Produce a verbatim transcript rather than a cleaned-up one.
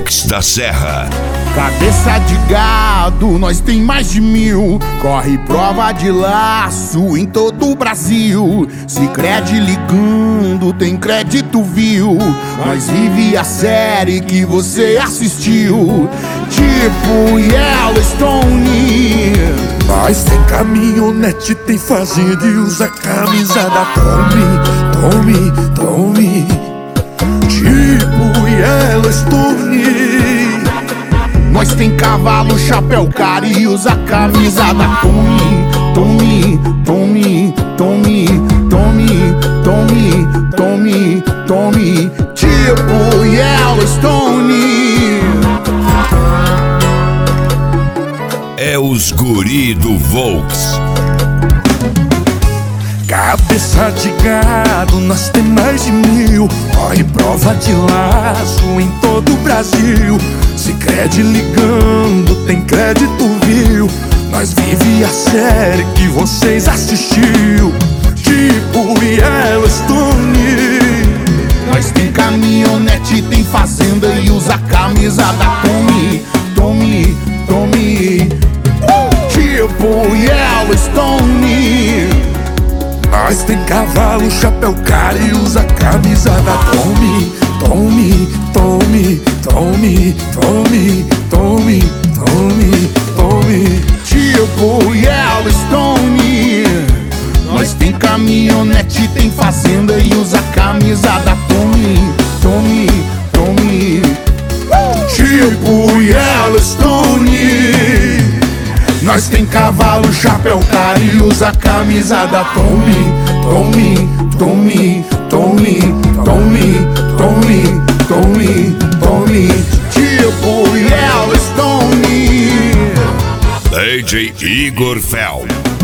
Volks da Serra. Cabeça de gado, nós tem mais de mil. Corre prova de laço em todo o Brasil. Sicredi ligando, tem crédito, viu? Nós vive a série que você assistiu, tipo Yellowstone. Nós tem caminhonete, tem fazenda e usa camisa da Tommy, Tommy, Tommy, tipo Yellowstone. Nós tem cavalo, chapéu caro e usa camisa da Tommy, Tommy, Tommy, Tommy, Tommy, Tommy, Tommy, Tommy, tipo Yellowstone. É os guri do Volks. Cabeça de gado, nós tem mais de mil. Corre prova de laço em todo o Brasil. Sicredi ligando, tem crédito, viu? Nós vive a série que vocês assistiu, tipo Yellowstone. Nós tem caminhonete, tem fazenda e usa camisa da Tommy, Tommy, Tommy, tipo Yellowstone. Nós tem cavalo, chapéu caro e usa camisa da Tommy, Tommy, Tommy, Tommy, Tommy, Tommy, Tommy, Tommy, tipo Yellowstone. Nós tem caminhonete, tem fazenda e usa camisa da Tommy, Tommy, Tommy, tipo Yellowstone. Nós tem cavalo, chapéu caro e usa camisa da Tommy, Tommy, Tommy, Tommy, Tommy, Tommy, Tommy, Tommy, tipo Yellowstone. D J Igor Fel.